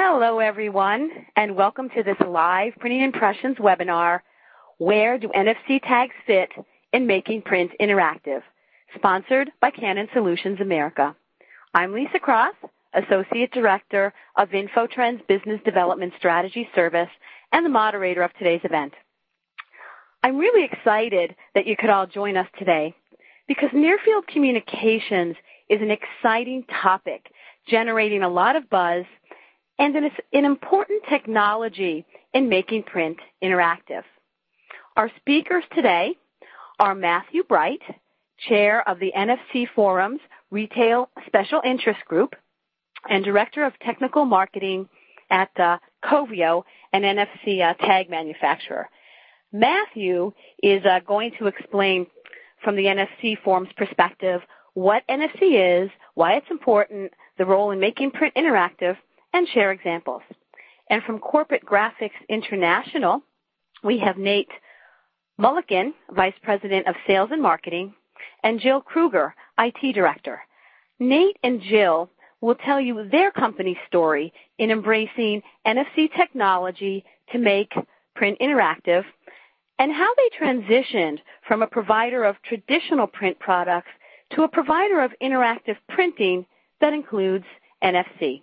Hello, everyone, and welcome to this live Printing Impressions webinar, Where Do NFC Tags Fit in Making Print Interactive, sponsored by Canon Solutions America. I'm Lisa Cross, Associate Director of InfoTrends Business Development Strategy Service and the moderator of today's event. I'm really excited that you could all join us today because near-field communications is an exciting topic, generating a lot of buzz, and it's an important technology in making print interactive. Our speakers today are Matthew Bright, Chair of the NFC Forum's Retail Special Interest Group and Director of Technical Marketing at Coveo, an NFC tag manufacturer. Matthew is going to explain from the NFC Forum's perspective what NFC is, why it's important, the role in making print interactive, and share examples. And from Corporate Graphics International, we have Nate Mulliken, Vice President of Sales and Marketing, and Jill Kruger, IT Director. Nate and Jill will tell you their company's story in embracing NFC technology to make print interactive and how they transitioned from a provider of traditional print products to a provider of interactive printing that includes NFC.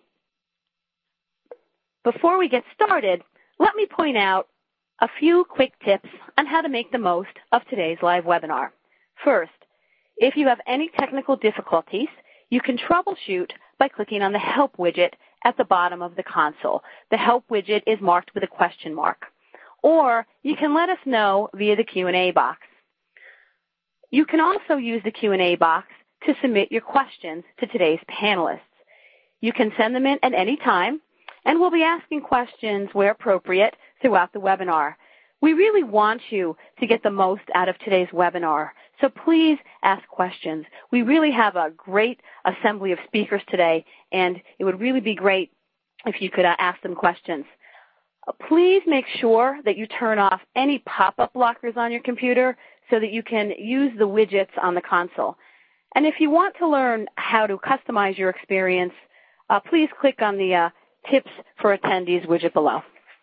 Before we get started, let me point out a few quick tips on how to make the most of today's live webinar. First, if you have any technical difficulties, you can troubleshoot by clicking on the Help widget at the bottom of the console. The Help widget is marked with a question mark. Or you can let us know via the Q&A box. You can also use the Q&A box to submit your questions to today's panelists. You can send them in at any time, and we'll be asking questions where appropriate throughout the webinar. We really want you to get the most out of today's webinar, so please ask questions. We really have a great assembly of speakers today, and it would really be great if you could ask them questions. Please make sure that you turn off any pop-up blockers on your computer so that you can use the widgets on the console. And if you want to learn how to customize your experience, please click on the Tips for Attendees widget below.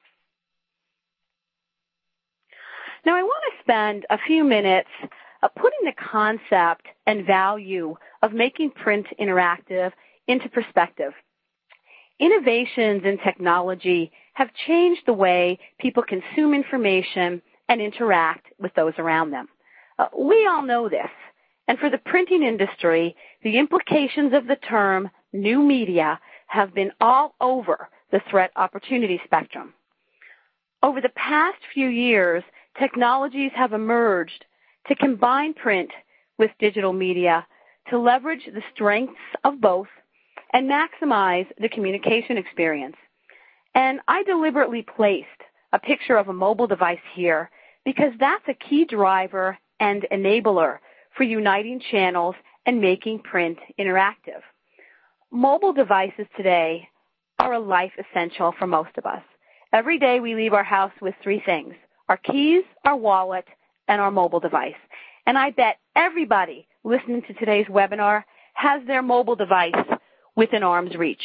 Now, I want to spend a few minutes putting the concept and value of making print interactive into perspective. Innovations in technology have changed the way people consume information and interact with those around them. We all know this, and for the printing industry, the implications of the term new media have been all over the threat opportunity spectrum. Over the past few years, technologies have emerged to combine print with digital media to leverage the strengths of both and maximize the communication experience. And I deliberately placed a picture of a mobile device here because that's a key driver and enabler for uniting channels and making print interactive. Mobile devices today are a life essential for most of us. Every day we leave our house with three things: our keys, our wallet, and our mobile device. And I bet everybody listening to today's webinar has their mobile device within arm's reach.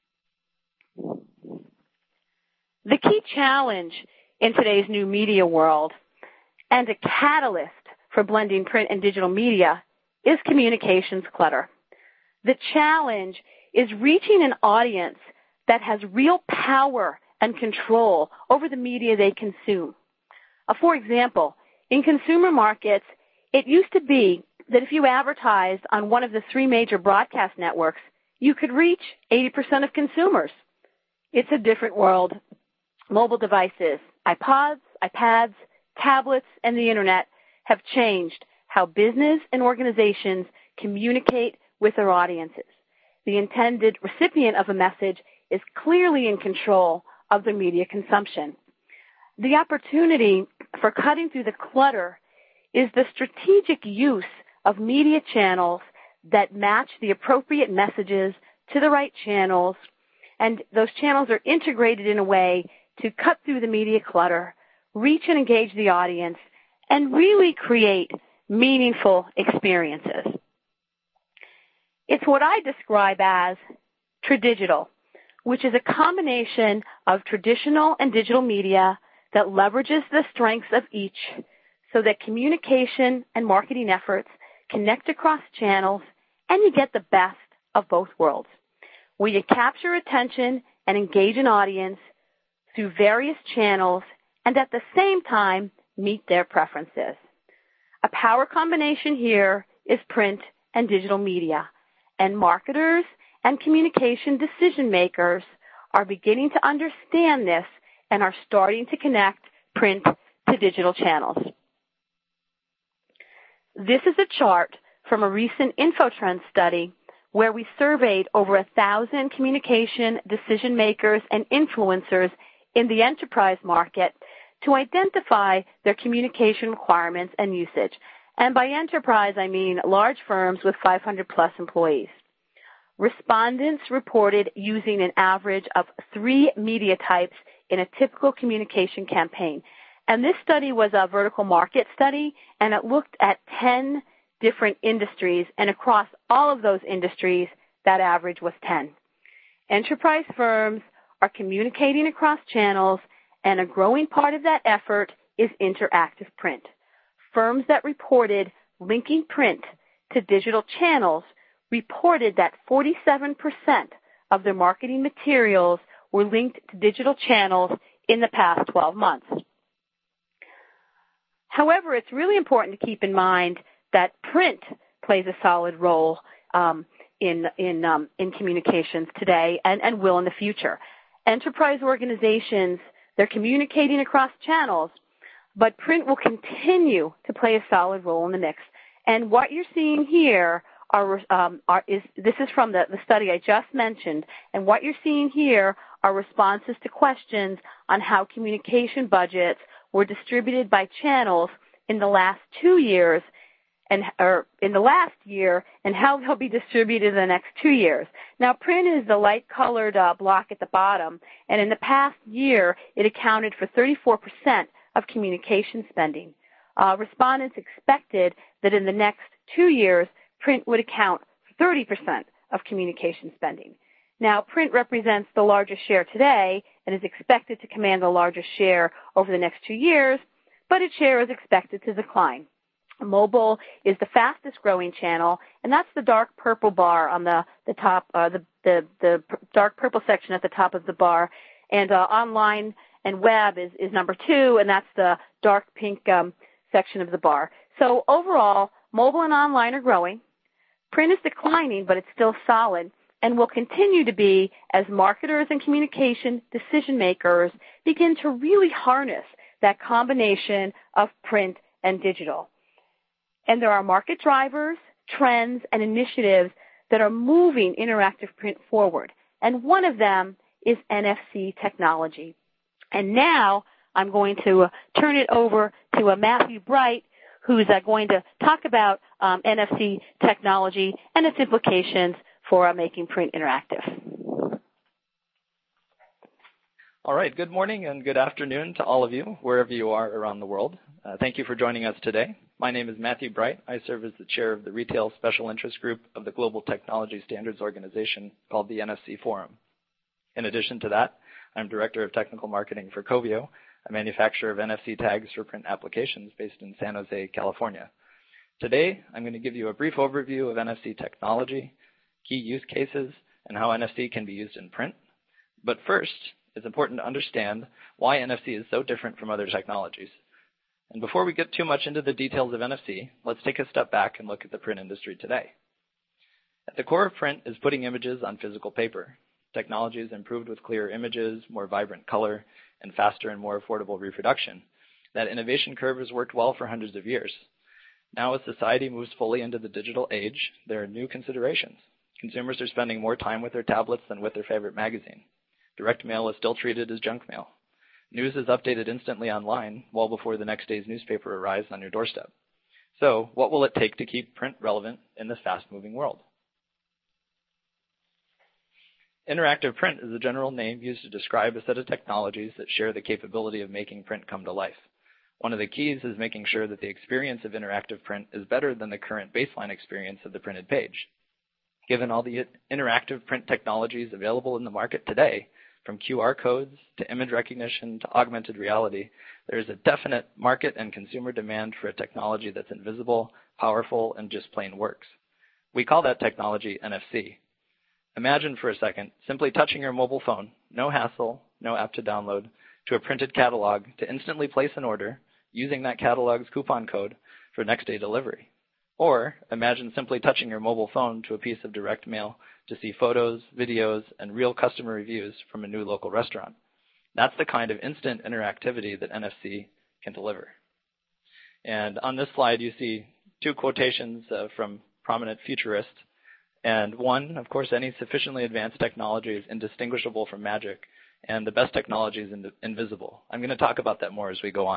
The key challenge in today's new media world and a catalyst for blending print and digital media is communications clutter. The challenge is reaching an audience that has real power and control over the media they consume. For example, in consumer markets, it used to be that if you advertised on one of the three major broadcast networks, you could reach 80% of consumers. It's a different world. Mobile devices, iPods, iPads, tablets, and the Internet have changed how business and organizations communicate with their audiences. The intended recipient of a message is clearly in control of the media consumption. The opportunity for cutting through the clutter is the strategic use of media channels that match the appropriate messages to the right channels, and those channels are integrated in a way to cut through the media clutter, reach and engage the audience, and really create meaningful experiences. It's what I describe as tradigital, which is a combination of traditional and digital media that leverages the strengths of each so that communication and marketing efforts connect across channels and you get the best of both worlds, where you capture attention and engage an audience through various channels and at the same time meet their preferences. A power combination here is print and digital media, and marketers and communication decision makers are beginning to understand this and are starting to connect print to digital channels. This is a chart from a recent InfoTrends study where we surveyed over 1,000 communication decision makers and influencers in the enterprise market to identify their communication requirements and usage. And by enterprise, I mean large firms with 500 plus employees. Respondents reported using an average of 3 media types in a typical communication campaign. And this study was a vertical market study, and it looked at 10 different industries, and across all of those industries, that average was 10. Enterprise firms are communicating across channels, and a growing part of that effort is interactive print. Firms that reported linking print to digital channels reported that 47% of their marketing materials were linked to digital channels in the past 12 months. However, it's really important to keep in mind that print plays a solid role in communications today and will in the future. Enterprise organizations, they're communicating across channels, but print will continue to play a solid role in the mix. And what you're seeing here this is from the study I just mentioned, and what you're seeing here are responses to questions on how communication budgets were distributed by channels in the last 2 years, or in the last year, and how they'll be distributed in the next 2 years. Now, print is the light-colored block at the bottom, and in the past year, it accounted for 34% of communication spending. Respondents expected that in the next 2 years, print would account for 30% of communication spending. Now, print represents the largest share today and is expected to command the largest share over the next 2 years, but its share is expected to decline. Mobile is the fastest growing channel, and that's the dark purple bar on the top, the dark purple section at the top of the bar. And online and web is number 2, and that's the dark pink section of the bar. So overall, mobile and online are growing. Print is declining, but it's still solid and will continue to be as marketers and communication decision makers begin to really harness that combination of print and digital. And there are market drivers, trends, and initiatives that are moving interactive print forward. And one of them is NFC technology. And now I'm going to turn it over to Matthew Bright, who's going to talk about NFC technology and its implications for making print interactive. All right, good morning and good afternoon to all of you, wherever you are around the world. Thank you for joining us today. My name is Matthew Bright. I serve as the chair of the Retail Special Interest Group of the Global Technology Standards Organization called the NFC Forum. In addition to that, I'm Director of Technical Marketing for Covio, a manufacturer of NFC tags for print applications based in San Jose, California. Today, I'm going to give you a brief overview of NFC technology, key use cases, and how NFC can be used in print. But first, it's important to understand why NFC is so different from other technologies. And before we get too much into the details of NFC, let's take a step back and look at the print industry today. At the core of print is putting images on physical paper. Technology has improved with clearer images, more vibrant color, and faster and more affordable reproduction. That innovation curve has worked well for hundreds of years. Now, as society moves fully into the digital age, there are new considerations. Consumers are spending more time with their tablets than with their favorite magazine. Direct mail is still treated as junk mail. News is updated instantly online, well before the next day's newspaper arrives on your doorstep. So, what will it take to keep print relevant in this fast-moving world? Interactive print is a general name used to describe a set of technologies that share the capability of making print come to life. One of the keys is making sure that the experience of interactive print is better than the current baseline experience of the printed page. Given all the interactive print technologies available in the market today, from QR codes to image recognition to augmented reality, there is a definite market and consumer demand for a technology that's invisible, powerful, and just plain works. We call that technology NFC. Imagine for a second simply touching your mobile phone, no hassle, no app to download, to a printed catalog to instantly place an order using that catalog's coupon code for next day delivery. Or imagine simply touching your mobile phone to a piece of direct mail to see photos, videos, and real customer reviews from a new local restaurant. That's the kind of instant interactivity that NFC can deliver. And on this slide, you see two quotations from prominent futurists. And one, of course, any sufficiently advanced technology is indistinguishable from magic, and the best technology is invisible. I'm going to talk about that more as we go on.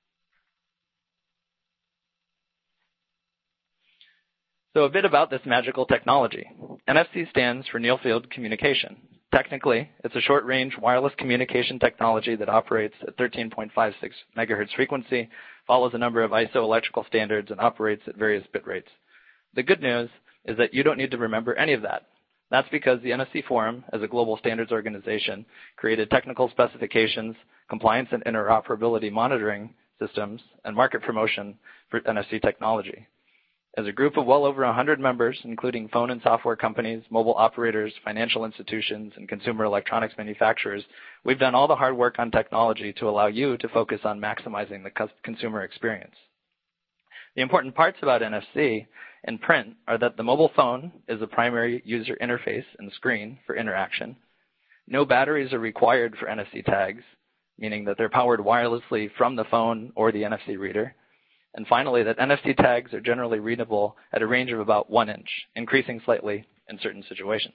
So a bit about this magical technology. NFC stands for Near Field Communication. Technically, it's a short-range wireless communication technology that operates at 13.56 megahertz frequency, follows a number of ISO electrical standards, and operates at various bit rates. The good news is that you don't need to remember any of that. That's because the NFC Forum, as a global standards organization, created technical specifications, compliance and interoperability monitoring systems, and market promotion for NFC technology. As a group of well over 100 members, including phone and software companies, mobile operators, financial institutions, and consumer electronics manufacturers, we've done all the hard work on technology to allow you to focus on maximizing the consumer experience. The important parts about NFC in print are that the mobile phone is a primary user interface and screen for interaction. No batteries are required for NFC tags, meaning that they're powered wirelessly from the phone or the NFC reader. And finally, that NFC tags are generally readable at a range of about 1 inch, increasing slightly in certain situations.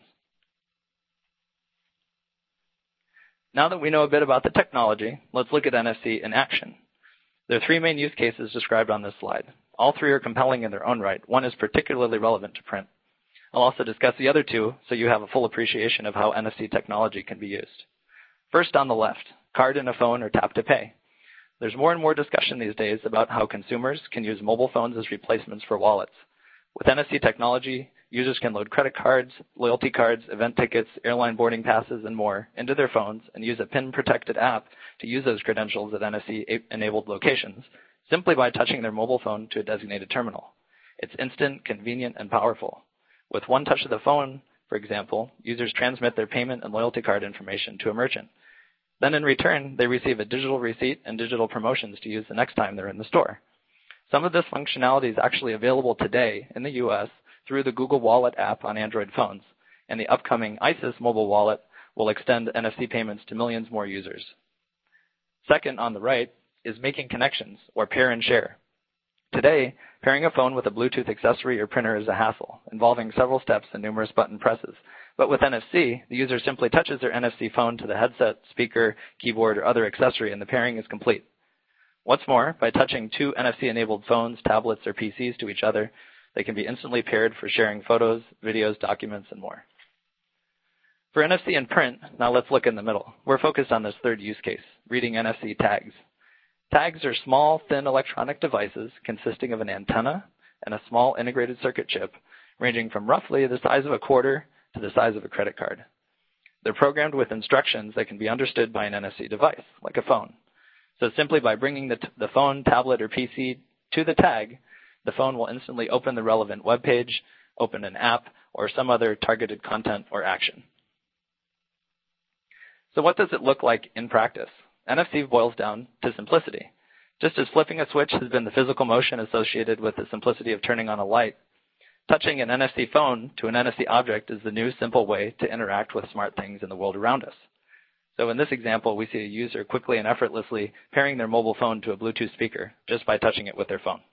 Now that we know a bit about the technology, let's look at NFC in action. There are three main use cases described on this slide. All three are compelling in their own right. One is particularly relevant to print. I'll also discuss the other two so you have a full appreciation of how NFC technology can be used. First, on the left, card in a phone or tap to pay. There's more and more discussion these days about how consumers can use mobile phones as replacements for wallets. With NFC technology, users can load credit cards, loyalty cards, event tickets, airline boarding passes, and more into their phones and use a PIN-protected app to use those credentials at NFC-enabled locations simply by touching their mobile phone to a designated terminal. It's instant, convenient, and powerful. With one touch of the phone, for example, users transmit their payment and loyalty card information to a merchant. Then in return, they receive a digital receipt and digital promotions to use the next time they're in the store. Some of this functionality is actually available today in the U.S. through the Google Wallet app on Android phones, and the upcoming ISIS mobile wallet will extend NFC payments to millions more users. Second, on the right, is making connections, or pair and share. Today, pairing a phone with a Bluetooth accessory or printer is a hassle, involving several steps and numerous button presses. But with NFC, the user simply touches their NFC phone to the headset, speaker, keyboard, or other accessory, and the pairing is complete. What's more, by touching two NFC-enabled phones, tablets, or PCs to each other, they can be instantly paired for sharing photos, videos, documents, and more. For NFC in print, now let's look in the middle. We're focused on this third use case, reading NFC tags. Tags are small, thin electronic devices consisting of an antenna and a small integrated circuit chip, ranging from roughly the size of a quarter to the size of a credit card. They're programmed with instructions that can be understood by an NFC device, like a phone. So simply by bringing the phone, tablet, or PC to the tag, the phone will instantly open the relevant web page, open an app, or some other targeted content or action. So what does it look like in practice? NFC boils down to simplicity. Just as flipping a switch has been the physical motion associated with the simplicity of turning on a light, touching an NFC phone to an NFC object is the new simple way to interact with smart things in the world around us. So in this example, we see a user quickly and effortlessly pairing their mobile phone to a Bluetooth speaker just by touching it with their phone.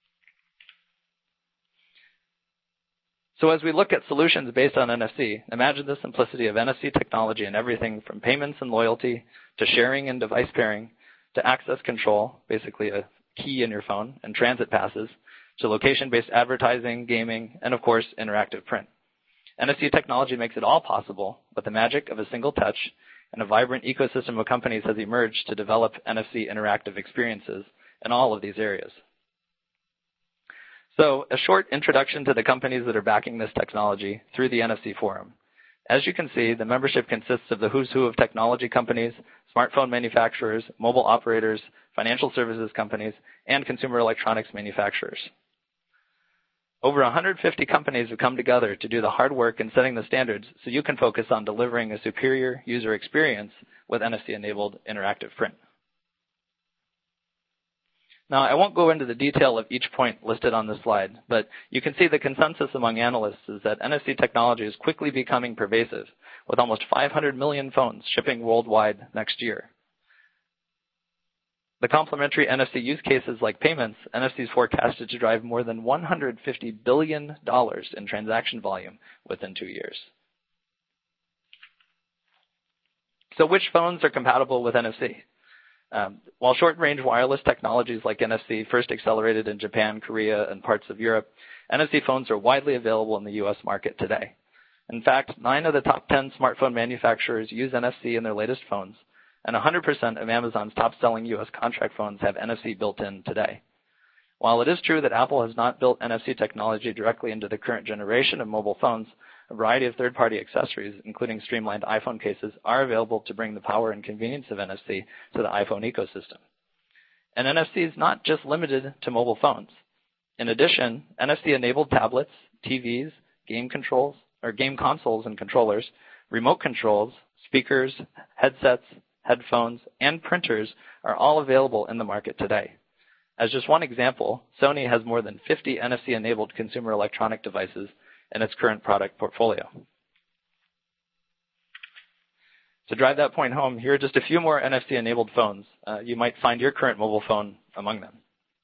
So as we look at solutions based on NFC, imagine the simplicity of NFC technology in everything from payments and loyalty to sharing and device pairing to access control, basically a key in your phone, and transit passes, to location-based advertising, gaming, and of course, interactive print. NFC technology makes it all possible, but the magic of a single touch and a vibrant ecosystem of companies has emerged to develop NFC interactive experiences in all of these areas. So a short introduction to the companies that are backing this technology through the NFC Forum. As you can see, the membership consists of the who's who of technology companies, smartphone manufacturers, mobile operators, financial services companies, and consumer electronics manufacturers. Over 150 companies have come together to do the hard work in setting the standards so you can focus on delivering a superior user experience with NFC-enabled interactive print. Now, I won't go into the detail of each point listed on this slide, but you can see the consensus among analysts is that NFC technology is quickly becoming pervasive, with almost 500 million phones shipping worldwide next year. The complementary NFC use cases like payments, NFC is forecasted to drive more than $150 billion in transaction volume within 2 years. So which phones are compatible with NFC? While short-range wireless technologies like NFC first accelerated in Japan, Korea, and parts of Europe, NFC phones are widely available in the U.S. market today. In fact, 9 of the top 10 smartphone manufacturers use NFC in their latest phones, and 100% of Amazon's top-selling U.S. contract phones have NFC built in today. While it is true that Apple has not built NFC technology directly into the current generation of mobile phones, a variety of third-party accessories, including streamlined iPhone cases, are available to bring the power and convenience of NFC to the iPhone ecosystem. And NFC is not just limited to mobile phones. In addition, NFC-enabled tablets, TVs, game consoles and controllers, remote controls, speakers, headsets, headphones, and printers are all available in the market today. As just one example, Sony has more than 50 NFC-enabled consumer electronic devices in its current product portfolio. To drive that point home, here are just a few more NFC-enabled phones. You might find your current mobile phone among them.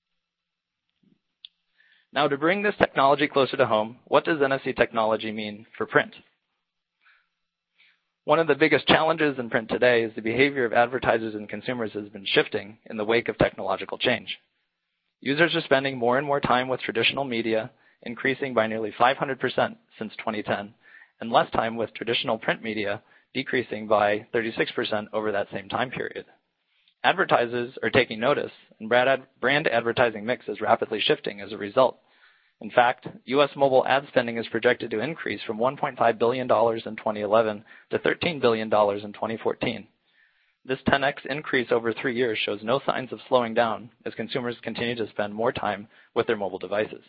Now, to bring this technology closer to home, what does NFC technology mean for print? One of the biggest challenges in print today is the behavior of advertisers and consumers has been shifting in the wake of technological change. Users are spending more and more time with traditional media, increasing by nearly 500% since 2010, and less time with traditional print media, decreasing by 36% over that same time period. Advertisers are taking notice, and brand advertising mix is rapidly shifting as a result. In fact, U.S. mobile ad spending is projected to increase from $1.5 billion in 2011 to $13 billion in 2014. This 10x increase over 3 years shows no signs of slowing down as consumers continue to spend more time with their mobile devices.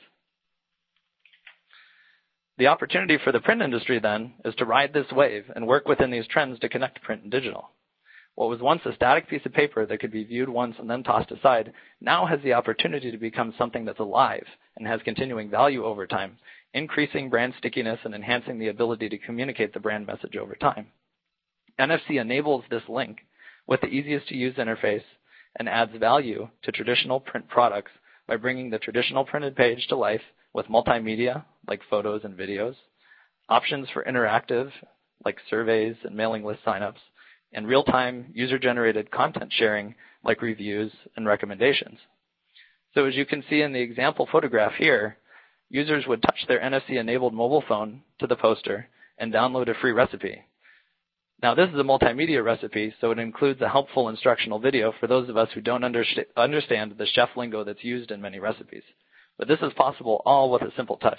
The opportunity for the print industry, then, is to ride this wave and work within these trends to connect print and digital. What was once a static piece of paper that could be viewed once and then tossed aside now has the opportunity to become something that's alive and has continuing value over time, increasing brand stickiness and enhancing the ability to communicate the brand message over time. NFC enables this link with the easiest to use interface and adds value to traditional print products by bringing the traditional printed page to life with multimedia like photos and videos, options for interactive like surveys and mailing list signups, and real-time user-generated content sharing like reviews and recommendations. So as you can see in the example photograph here, users would touch their NFC-enabled mobile phone to the poster and download a free recipe. Now, this is a multimedia recipe, so it includes a helpful instructional video for those of us who don't understand the chef lingo that's used in many recipes. But this is possible all with a simple touch.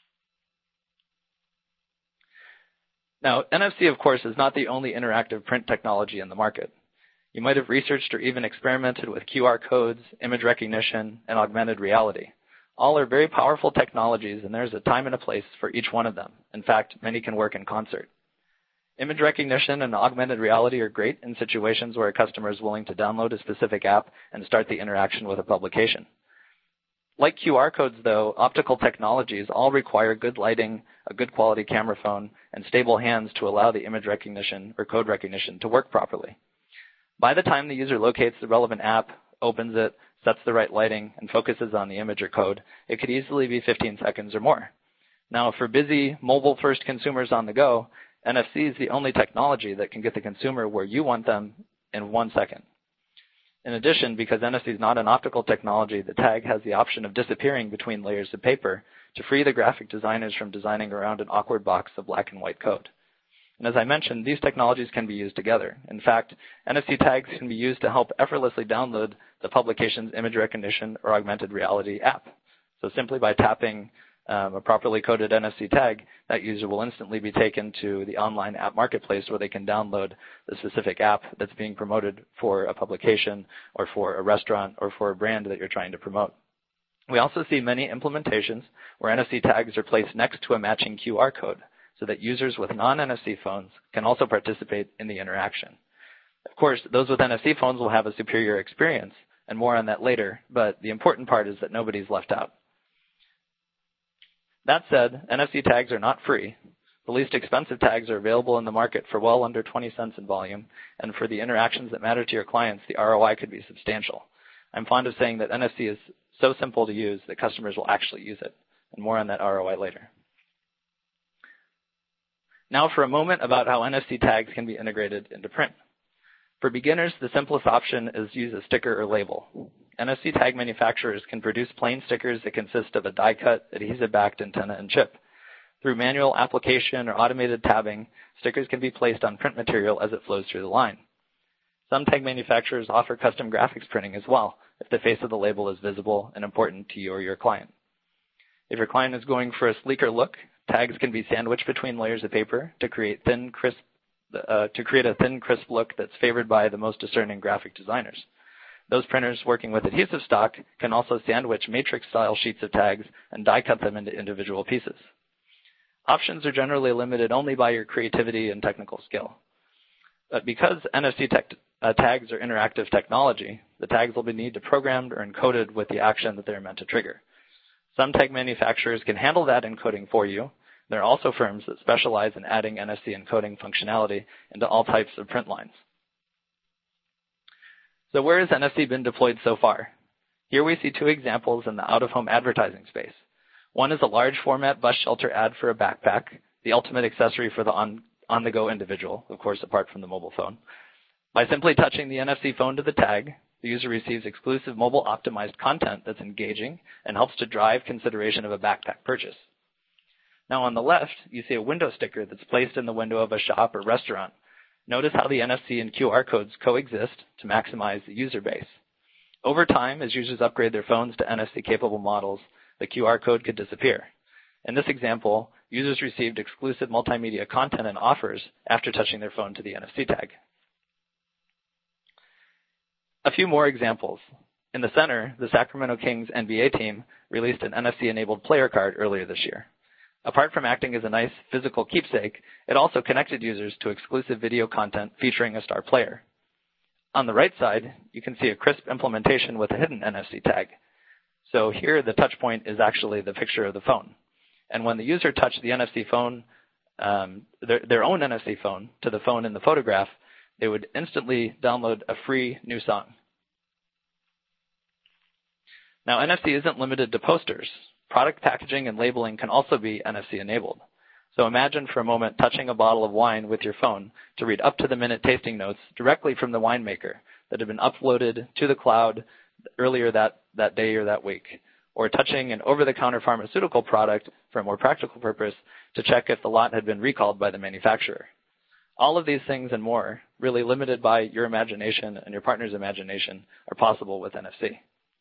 Now, NFC, of course, is not the only interactive print technology in the market. You might have researched or even experimented with QR codes, image recognition, and augmented reality. All are very powerful technologies, and there's a time and a place for each one of them. In fact, many can work in concert. Image recognition and augmented reality are great in situations where a customer is willing to download a specific app and start the interaction with a publication. Like QR codes, though, optical technologies all require good lighting, a good quality camera phone, and stable hands to allow the image recognition or code recognition to work properly. By the time the user locates the relevant app, opens it, sets the right lighting, and focuses on the image or code, it could easily be 15 seconds or more. Now, for busy, mobile-first consumers on the go, NFC is the only technology that can get the consumer where you want them in 1 second. In addition, because NFC is not an optical technology, the tag has the option of disappearing between layers of paper to free the graphic designers from designing around an awkward box of black and white code. And as I mentioned, these technologies can be used together. In fact, NFC tags can be used to help effortlessly download the publication's image recognition or augmented reality app. So simply by tapping a properly coded NFC tag, that user will instantly be taken to the online app marketplace where they can download the specific app that's being promoted for a publication or for a restaurant or for a brand that you're trying to promote. We also see many implementations where NFC tags are placed next to a matching QR code so that users with non-NFC phones can also participate in the interaction. Of course, those with NFC phones will have a superior experience, and more on that later, but the important part is that nobody's left out. That said, NFC tags are not free. The least expensive tags are available in the market for well under 20 cents in volume, and for the interactions that matter to your clients, the ROI could be substantial. I'm fond of saying that NFC is so simple to use that customers will actually use it, and more on that ROI later. Now for a moment about how NFC tags can be integrated into print. For beginners, the simplest option is to use a sticker or label. NFC tag manufacturers can produce plain stickers that consist of a die-cut, adhesive-backed antenna and chip. Through manual application or automated tabbing, stickers can be placed on print material as it flows through the line. Some tag manufacturers offer custom graphics printing as well, if the face of the label is visible and important to you or your client. If your client is going for a sleeker look, tags can be sandwiched between layers of paper to create a thin, crisp look that's favored by the most discerning graphic designers. Those printers working with adhesive stock can also sandwich matrix-style sheets of tags and die-cut them into individual pieces. Options are generally limited only by your creativity and technical skill. But because NFC tags are interactive technology, the tags will be need to be programmed or encoded with the action that they're meant to trigger. Some tag manufacturers can handle that encoding for you. There are also firms that specialize in adding NFC encoding functionality into all types of print lines. So where has NFC been deployed so far? Here we see two examples in the out-of-home advertising space. One is a large format bus shelter ad for a backpack, the ultimate accessory for the on-the-go individual, of course, apart from the mobile phone. By simply touching the NFC phone to the tag, the user receives exclusive mobile-optimized content that's engaging and helps to drive consideration of a backpack purchase. Now on the left, you see a window sticker that's placed in the window of a shop or restaurant. Notice how the NFC and QR codes coexist to maximize the user base. Over time, as users upgrade their phones to NFC-capable models, the QR code could disappear. In this example, users received exclusive multimedia content and offers after touching their phone to the NFC tag. A few more examples. In the center, the Sacramento Kings NBA team released an NFC-enabled player card earlier this year. Apart from acting as a nice physical keepsake, it also connected users to exclusive video content featuring a star player. On the right side, you can see a crisp implementation with a hidden NFC tag. So here, the touch point is actually the picture of the phone. And when the user touched the NFC phone, their own NFC phone to the phone in the photograph, they would instantly download a free new song. Now, NFC isn't limited to posters. Product packaging and labeling can also be NFC-enabled. So imagine for a moment touching a bottle of wine with your phone to read up-to-the-minute tasting notes directly from the winemaker that have been uploaded to the cloud earlier that day or that week, or touching an over-the-counter pharmaceutical product for a more practical purpose to check if the lot had been recalled by the manufacturer. All of these things and more, really limited by your imagination and your partner's imagination, are possible with NFC.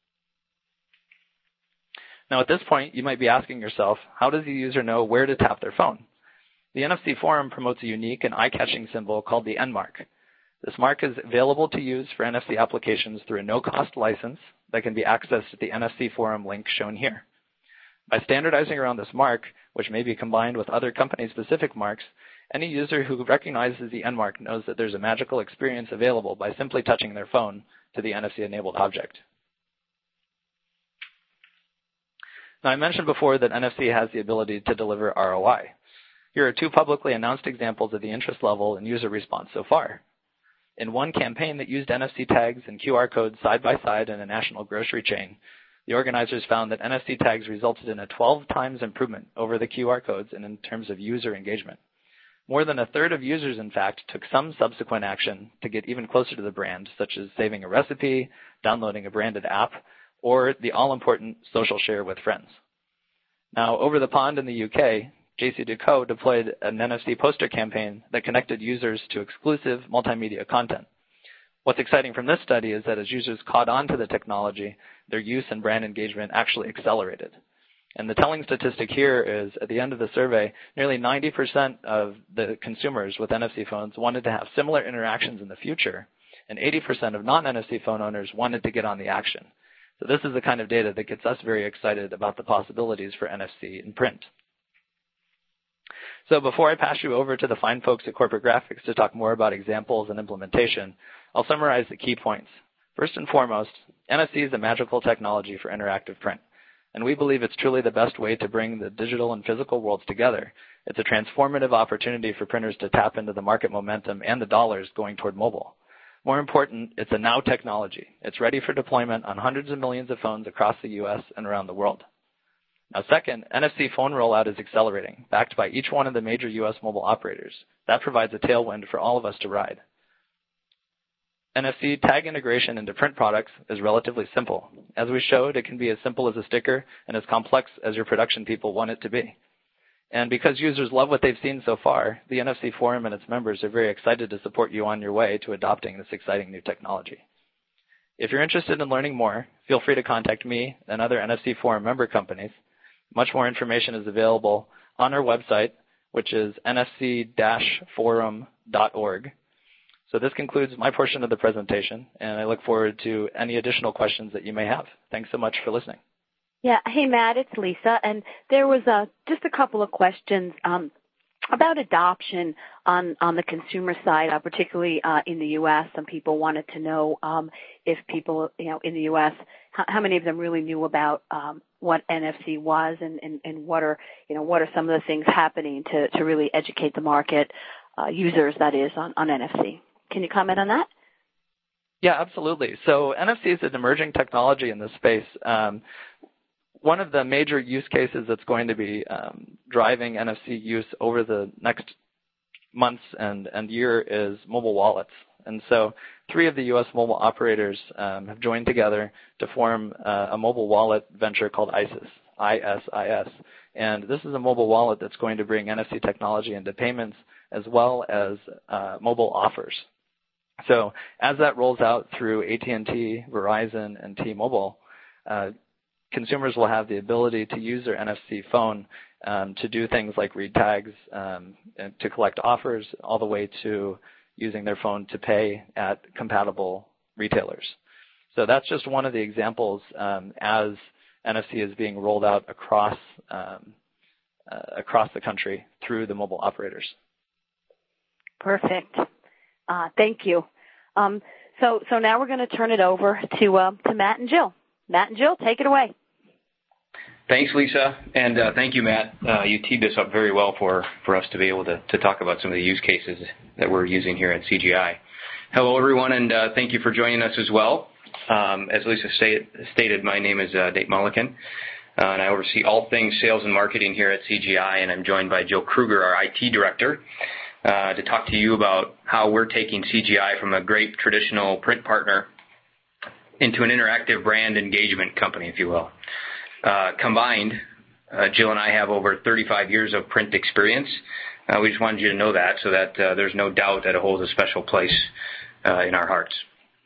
Now, at this point, you might be asking yourself, how does the user know where to tap their phone? The NFC Forum promotes a unique and eye-catching symbol called the N mark. This mark is available to use for NFC applications through a no-cost license that can be accessed at the NFC Forum link shown here. By standardizing around this mark, which may be combined with other company-specific marks, any user who recognizes the N mark knows that there's a magical experience available by simply touching their phone to the NFC-enabled object. Now, I mentioned before that NFC has the ability to deliver ROI. Here are two publicly announced examples of the interest level and user response so far. In one campaign that used NFC tags and QR codes side by side in a national grocery chain, the organizers found that NFC tags resulted in a 12 times improvement over the QR codes and in terms of user engagement. More than a third of users, in fact, took some subsequent action to get even closer to the brand, such as saving a recipe, downloading a branded app, or the all-important social share with friends. Now, over the pond in the UK, JCDecaux deployed an NFC poster campaign that connected users to exclusive multimedia content. What's exciting from this study is that as users caught on to the technology, their use and brand engagement actually accelerated. And the telling statistic here is at the end of the survey, nearly 90% of the consumers with NFC phones wanted to have similar interactions in the future, and 80% of non-NFC phone owners wanted to get on the action. So this is the kind of data that gets us very excited about the possibilities for NFC in print. So before I pass you over to the fine folks at Corporate Graphics to talk more about examples and implementation, I'll summarize the key points. First and foremost, NFC is a magical technology for interactive print, and we believe it's truly the best way to bring the digital and physical worlds together. It's a transformative opportunity for printers to tap into the market momentum and the dollars going toward mobile. More important, it's a now technology. It's ready for deployment on hundreds of millions of phones across the U.S. and around the world. Now, second, NFC phone rollout is accelerating, backed by each one of the major U.S. mobile operators. That provides a tailwind for all of us to ride. NFC tag integration into print products is relatively simple. As we showed, it can be as simple as a sticker and as complex as your production people want it to be. And because users love what they've seen so far, the NFC Forum and its members are very excited to support you on your way to adopting this exciting new technology. If you're interested in learning more, feel free to contact me and other NFC Forum member companies. Much more information is available on our website, which is nfc-forum.org. So this concludes my portion of the presentation, and I look forward to any additional questions that you may have. Thanks so much for listening. Yeah. Hey, Matt, it's Lisa. And there was just a couple of questions about adoption on the consumer side, particularly in the U.S. Some people wanted to know if people, in the U.S., how many of them really knew about what NFC was and what are some of the things happening to really educate the market, users, that is, on NFC. Can you comment on that? Yeah, absolutely. So NFC is an emerging technology in this space. One of the major use cases that's going to be driving NFC use over the next months and year is mobile wallets. And so 3 of the U.S. mobile operators have joined together to form a mobile wallet venture called ISIS, I-S-I-S. And this is a mobile wallet that's going to bring NFC technology into payments as well as mobile offers. So as that rolls out through AT&T, Verizon, and T-Mobile, consumers will have the ability to use their NFC phone to do things like read tags, and to collect offers, all the way to using their phone to pay at compatible retailers. So that's just one of the examples as NFC is being rolled out across the country through the mobile operators. Perfect. Thank you. So now we're going to turn it over to Matt and Jill. Matt and Jill, take it away. Thanks, Lisa, and thank you, Matt. You teed this up very well for us to be able to talk about some of the use cases that we're using here at CGI. Hello, everyone, and thank you for joining us as well. As Lisa stated, my name is Dave Mulliken, and I oversee all things sales and marketing here at CGI, and I'm joined by Jill Kruger, our IT director, to talk to you about how we're taking CGI from a great traditional print partner into an interactive brand engagement company, if you will. Combined, Jill and I have over 35 years of print experience. We just wanted you to know that so that there's no doubt that it holds a special place in our hearts.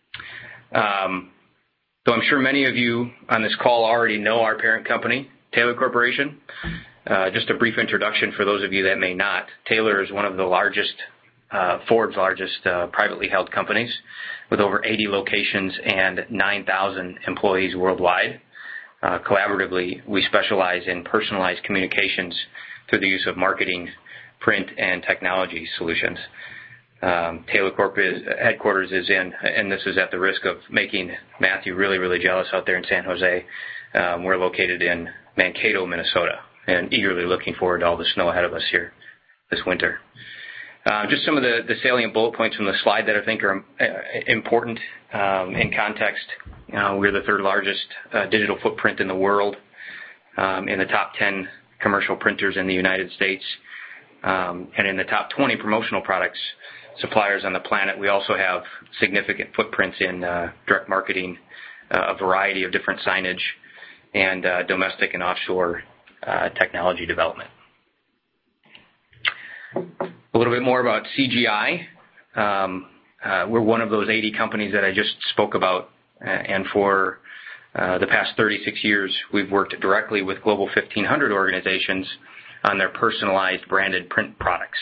Though I'm sure many of you on this call already know our parent company, Taylor Corporation. Just a brief introduction for those of you that may not. Taylor is one of the largest, Forbes' largest privately held companies with over 80 locations and 9,000 employees worldwide. Collaboratively, we specialize in personalized communications through the use of marketing, print, and technology solutions. Taylor Corp headquarters is in, and this is at the risk of making Matthew really, really jealous out there in San Jose. We're located in Mankato, Minnesota, and eagerly looking forward to all the snow ahead of us here this winter. Just some of the salient bullet points from the slide that I think are important in context. We're the 3rd largest digital footprint in the world, in the top 10 commercial printers in the United States, and in the top 20 promotional products suppliers on the planet. We also have significant footprints in direct marketing, a variety of different signage, and domestic and offshore technology development. A little bit more about CGI. we're one of those 80 companies that I just spoke about, and for the past 36 years, we've worked directly with Global 1500 organizations on their personalized branded print products.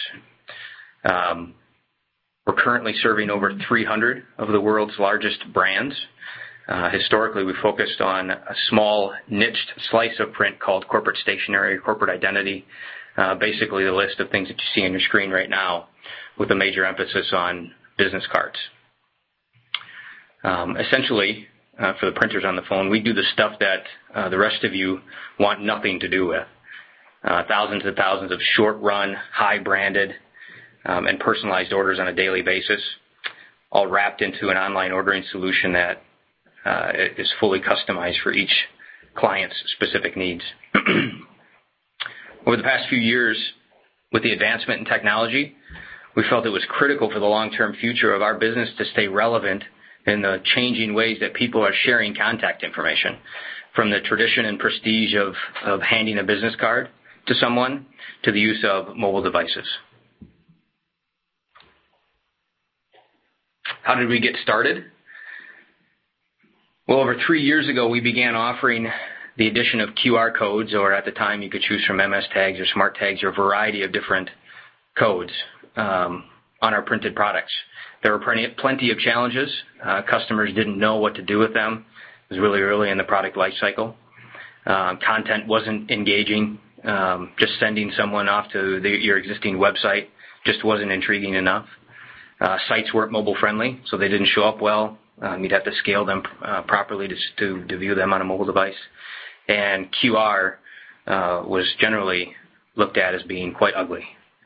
We're currently serving over 300 of the world's largest brands. Historically, we focused on a small niched slice of print called corporate stationery or corporate identity, basically the list of things that you see on your screen right now, with a major emphasis on business cards. Essentially, for the printers on the phone, we do the stuff that the rest of you want nothing to do with. Thousands and thousands of short-run, high-branded, and personalized orders on a daily basis, all wrapped into an online ordering solution that is fully customized for each client's specific needs. Over the past few years, with the advancement in technology, we felt it was critical for the long-term future of our business to stay relevant in the changing ways that people are sharing contact information, from the tradition and prestige of handing a business card to someone to the use of mobile devices. How did we get started? Well, over 3 years ago, we began offering the addition of QR codes, or at the time you could choose from MS tags or smart tags or a variety of different codes on our printed products. There were plenty of challenges. Customers didn't know what to do with them. It was really early in the product life cycle. Content wasn't engaging. Just sending someone off to your existing website just wasn't intriguing enough. Sites weren't mobile friendly, so they didn't show up well. You'd have to scale them properly to view them on a mobile device. And QR was generally looked at as being quite ugly.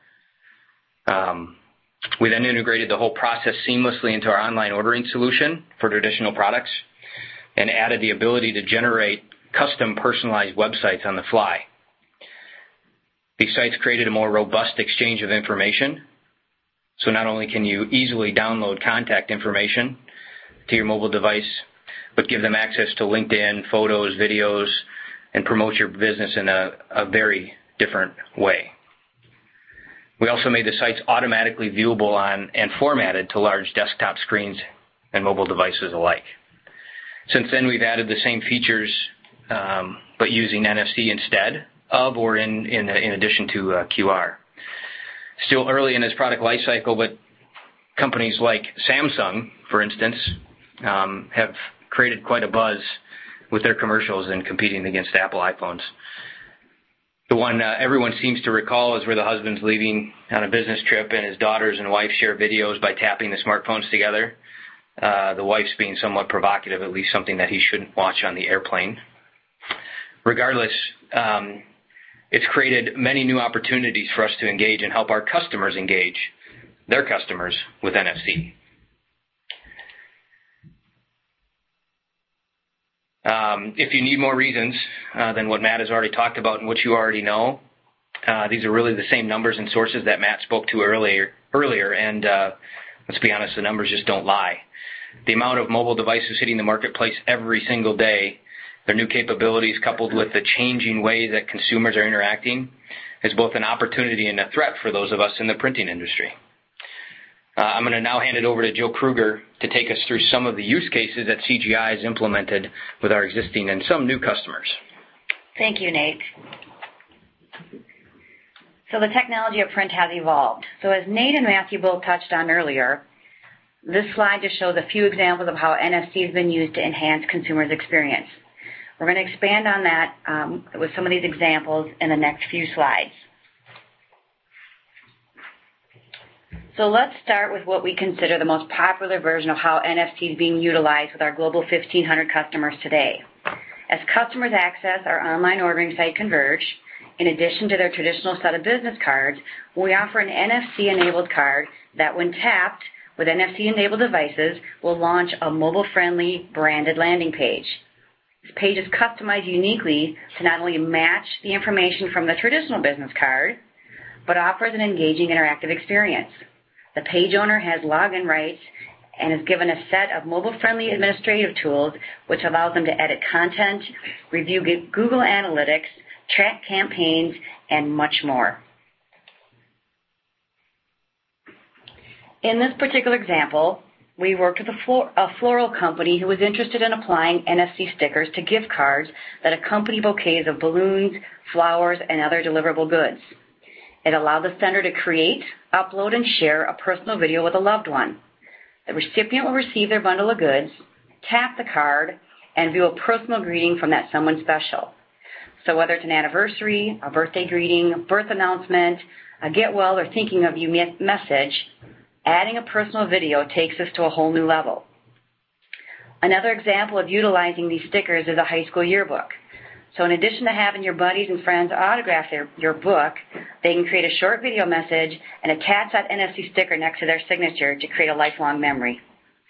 We then integrated the whole process seamlessly into our online ordering solution for traditional products and added the ability to generate custom personalized websites on the fly. These sites created a more robust exchange of information. So not only can you easily download contact information to your mobile device, but give them access to LinkedIn, photos, videos, and promote your business in a very different way. We also made the sites automatically viewable on and formatted to large desktop screens and mobile devices alike. Since then, we've added the same features, but using NFC instead of or in addition to QR. Still early in this product life cycle, but companies like Samsung, for instance, have created quite a buzz with their commercials and competing against Apple iPhones. The one everyone seems to recall is where the husband's leaving on a business trip and his daughters and wife share videos by tapping the smartphones together. The wife's being somewhat provocative, at least something that he shouldn't watch on the airplane. Regardless, it's created many new opportunities for us to engage and help our customers engage their customers with NFC. If you need more reasons than what Matt has already talked about and what you already know, these are really the same numbers and sources that Matt spoke to earlier, and let's be honest, the numbers just don't lie. The amount of mobile devices hitting the marketplace every single day, their new capabilities coupled with the changing way that consumers are interacting, is both an opportunity and a threat for those of us in the printing industry. I'm going to now hand it over to Joe Kruger to take us through some of the use cases that CGI has implemented with our existing and some new customers. Thank you, Nate. So the technology of print has evolved. So as Nate and Matthew both touched on earlier, this slide just shows a few examples of how NFC has been used to enhance consumers' experience. We're going to expand on that with some of these examples in the next few slides. So let's start with what we consider the most popular version of how NFC is being utilized with our Global 1500 customers today. As customers access our online ordering site Converge, in addition to their traditional set of business cards, we offer an NFC-enabled card that, when tapped with NFC-enabled devices, will launch a mobile-friendly branded landing page. This page is customized uniquely to not only match the information from the traditional business card, but offers an engaging interactive experience. The page owner has login rights and is given a set of mobile-friendly administrative tools which allows them to edit content, review Google Analytics, track campaigns, and much more. In this particular example, we worked with a floral company who was interested in applying NFC stickers to gift cards that accompany bouquets of balloons, flowers, and other deliverable goods. It allowed the sender to create, upload, and share a personal video with a loved one. The recipient will receive their bundle of goods, tap the card, and view a personal greeting from that someone special. So whether it's an anniversary, a birthday greeting, birth announcement, a get well or thinking of you message, adding a personal video takes us to a whole new level. Another example of utilizing these stickers is a high school yearbook. So in addition to having your buddies and friends autograph your book, they can create a short video message and attach that NFC sticker next to their signature to create a lifelong memory.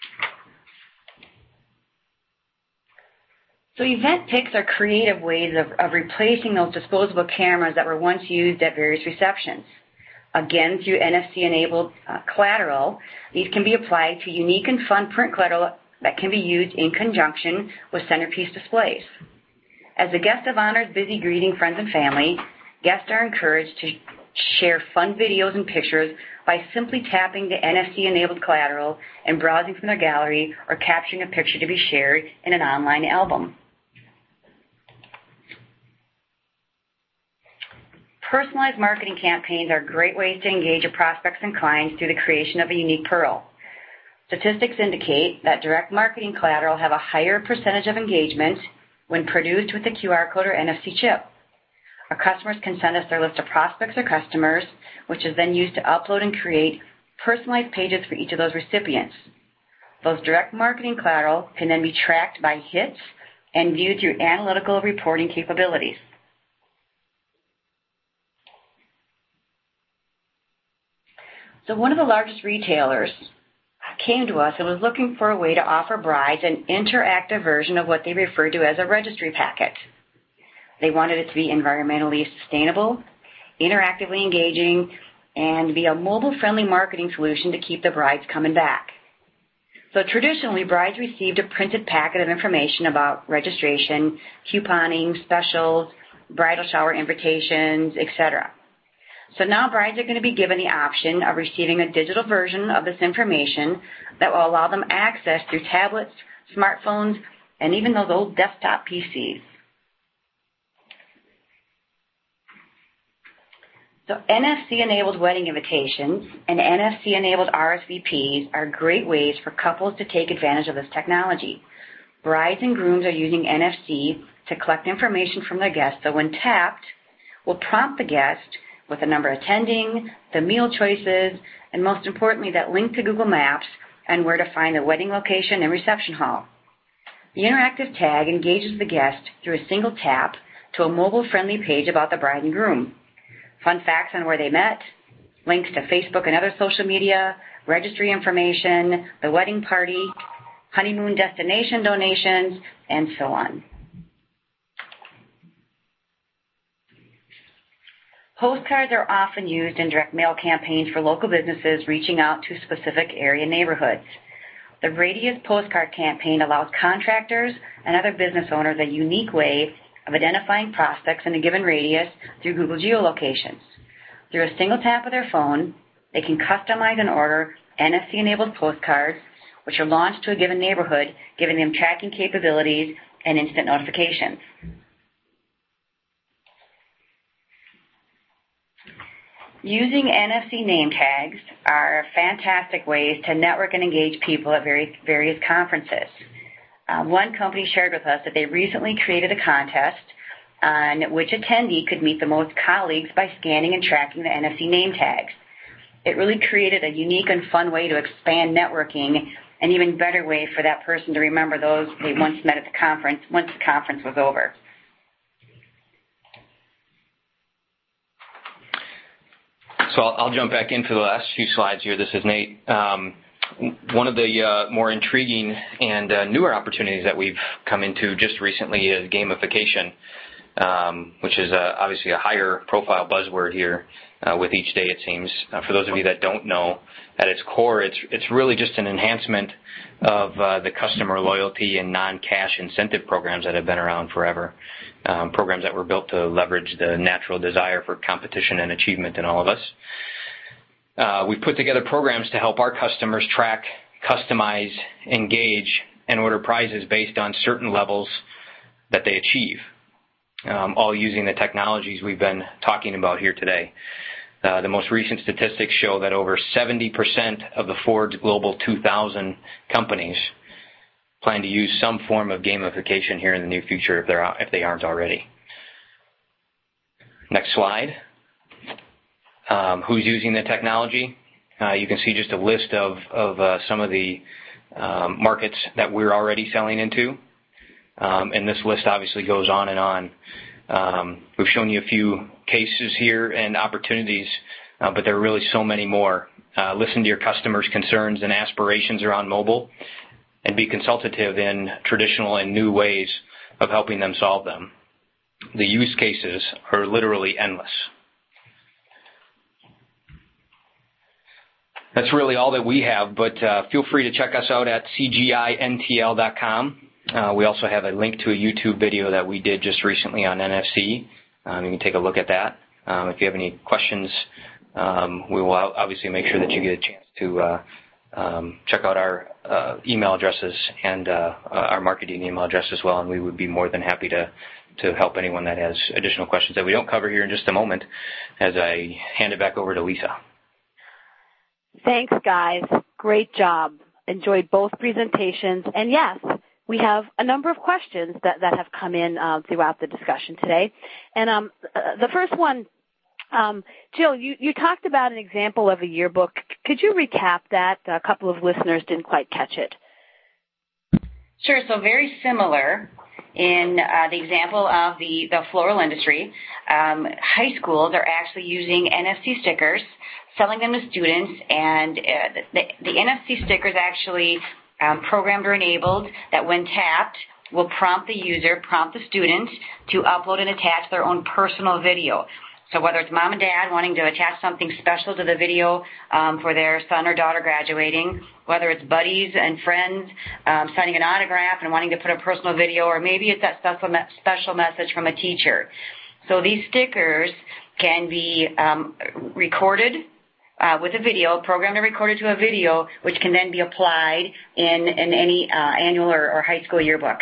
So event pics are creative ways of replacing those disposable cameras that were once used at various receptions. Again, through NFC-enabled collateral, these can be applied to unique and fun print collateral that can be used in conjunction with centerpiece displays. As the guest of honor is busy greeting friends and family, guests are encouraged to share fun videos and pictures by simply tapping the NFC-enabled collateral and browsing from their gallery or capturing a picture to be shared in an online album. Personalized marketing campaigns are great ways to engage your prospects and clients through the creation of a unique pearl. Statistics indicate that direct marketing collateral have a higher percentage of engagement when produced with a QR code or NFC chip. Our customers can send us their list of prospects or customers, which is then used to upload and create personalized pages for each of those recipients. Those direct marketing collateral can then be tracked by hits and viewed through analytical reporting capabilities. So one of the largest retailers came to us and was looking for a way to offer brides an interactive version of what they referred to as a registry packet. They wanted it to be environmentally sustainable, interactively engaging, and be a mobile-friendly marketing solution to keep the brides coming back. So traditionally, brides received a printed packet of information about registration, couponing, specials, bridal shower invitations, etc. So now brides are going to be given the option of receiving a digital version of this information that will allow them access through tablets, smartphones, and even those old desktop PCs. So NFC-enabled wedding invitations and NFC-enabled RSVPs are great ways for couples to take advantage of this technology. Brides and grooms are using NFC to collect information from their guests, so when tapped, will prompt the guest with the number attending, the meal choices, and most importantly, that link to Google Maps and where to find the wedding location and reception hall. The interactive tag engages the guest through a single tap to a mobile-friendly page about the bride and groom. Fun facts on where they met, links to Facebook and other social media, registry information, the wedding party, honeymoon destination donations, and so on. Postcards are often used in direct mail campaigns for local businesses reaching out to specific area neighborhoods. The Radius Postcard campaign allows contractors and other business owners a unique way of identifying prospects in a given radius through Google geolocations. Through a single tap of their phone, they can customize and order NFC-enabled postcards, which are launched to a given neighborhood, giving them tracking capabilities and instant notifications. Using NFC name tags are fantastic ways to network and engage people at various conferences. One company shared with us that they recently created a contest on which attendee could meet the most colleagues by scanning and tracking the NFC name tags. It really created a unique and fun way to expand networking, an even better way for that person to remember those they once met at the conference once the conference was over. So I'll jump back in for the last few slides here. This is Nate. One of the more intriguing and newer opportunities that we've come into just recently is gamification, which is obviously a higher profile buzzword here with each day, it seems. For those of you that don't know, at its core, it's really just an enhancement of the customer loyalty and non-cash incentive programs that have been around forever, programs that were built to leverage the natural desire for competition and achievement in all of us. We've put together programs to help our customers track, customize, engage, and order prizes based on certain levels that they achieve, all using the technologies we've been talking about here today. The most recent statistics show that over 70% of the Forbes Global 2000 companies plan to use some form of gamification here in the near future if they aren't already. Next slide. Who's using the technology? You can see just a list of some of the markets that we're already selling into. And this list obviously goes on and on. We've shown you a few cases here and opportunities, but there are really so many more. Listen to your customers' concerns and aspirations around mobile and be consultative in traditional and new ways of helping them solve them. The use cases are literally endless. That's really all that we have, but feel free to check us out at cgintl.com. We also have a link to a YouTube video that we did just recently on NFC. You can take a look at that. If you have any questions, we will obviously make sure that you get a chance to check out our email addresses and our marketing email address as well, and we would be more than happy to help anyone that has additional questions that we don't cover here in just a moment as I hand it back over to Lisa. Thanks, guys. Great job. Enjoyed both presentations. And yes, we have a number of questions that have come in throughout the discussion today. And the first one, Jill, you talked about an example of a yearbook. Could you recap that? A couple of listeners didn't quite catch it. Sure. So very similar in the example of the floral industry. High schools are actually using NFC stickers, selling them to students, and the NFC stickers actually programmed or enabled that when tapped will prompt the student to upload and attach their own personal video. So whether it's mom and dad wanting to attach something special to the video for their son or daughter graduating, whether it's buddies and friends signing an autograph and wanting to put a personal video, or maybe it's that special message from a teacher. So these stickers can be recorded with a video, programmed and recorded to a video, which can then be applied in any annual or high school yearbook.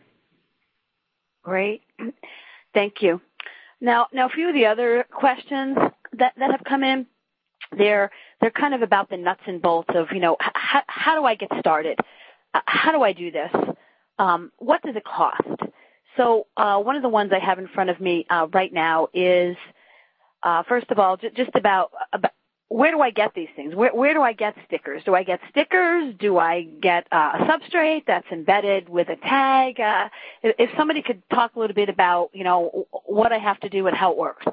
Great. Thank you. Now, a few of the other questions that have come in, they're kind of about the nuts and bolts of, how do I get started? How do I do this? What does it cost? So one of the ones I have in front of me right now is, first of all, just about where do I get these things? Where do I get stickers? Do I get stickers? Do I get a substrate that's embedded with a tag? If somebody could talk a little bit about, what I have to do and how it works.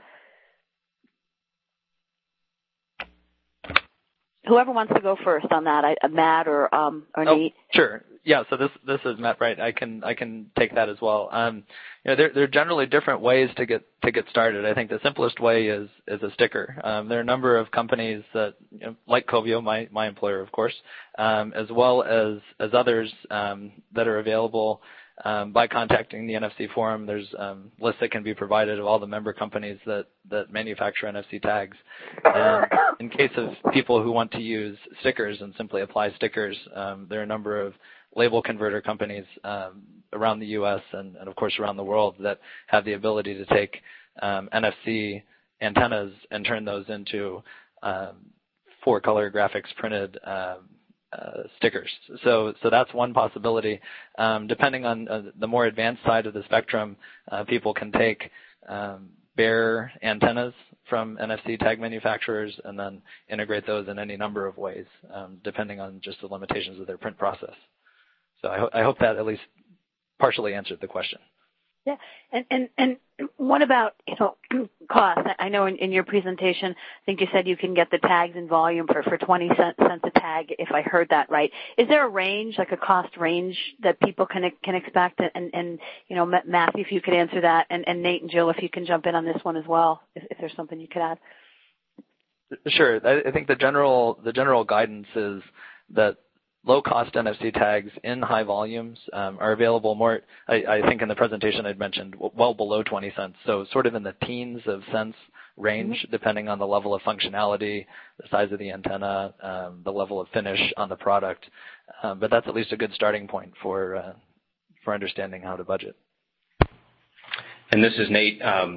Whoever wants to go first on that, Matt or Nate. Sure. Yeah. So this is Matt Bright. I can take that as well. There are generally different ways to get started. I think the simplest way is a sticker. There are a number of companies that, like Covio, my employer, of course, as well as others that are available by contacting the NFC Forum. There's lists that can be provided of all the member companies that manufacture NFC tags. And in case of people who want to use stickers and simply apply stickers, there are a number of label converter companies around the U.S. and of course around the world that have the ability to take NFC antennas and turn those into 4-color graphics printed stickers. So that's one possibility. Depending on the more advanced side of the spectrum, people can take bare antennas from NFC tag manufacturers and then integrate those in any number of ways, depending on just the limitations of their print process. So I hope that at least partially answered the question. Yeah, and what about cost? I know in your presentation, I think you said you can get the tags in volume for 20 cents a tag, if I heard that right. Is there a range, like a cost range that people can expect? And Matthew, if you could answer that, and Nate and Jill, if you can jump in on this one as well, if there's something you could add. Sure. I think the general guidance is that low-cost NFC tags in high volumes are available more, I think in the presentation I'd mentioned, well below 20 cents, so sort of in the teens of cents range depending on the level of functionality, the size of the antenna, the level of finish on the product. But that's at least a good starting point for understanding how to budget. And this is Nate.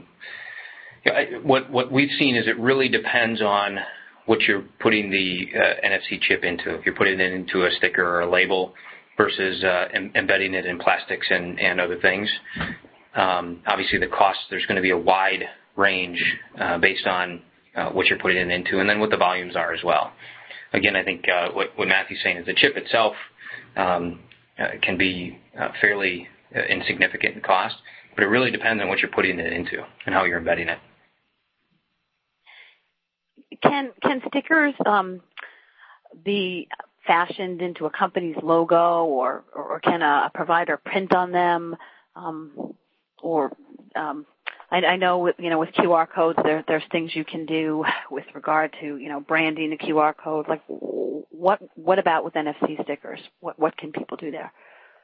What we've seen is it really depends on what you're putting the NFC chip into. If you're putting it into a sticker or a label versus embedding it in plastics and other things. Obviously, the cost, there's going to be a wide range based on what you're putting it into, and then what the volumes are as well. Again, I think what Matthew's saying is the chip itself can be fairly insignificant in cost, but it really depends on what you're putting it into and how you're embedding it. Can stickers be fashioned into a company's logo, or can a provider print on them? I know with QR codes, there's things you can do with regard to branding a QR code. Like what about with NFC stickers? What can people do there?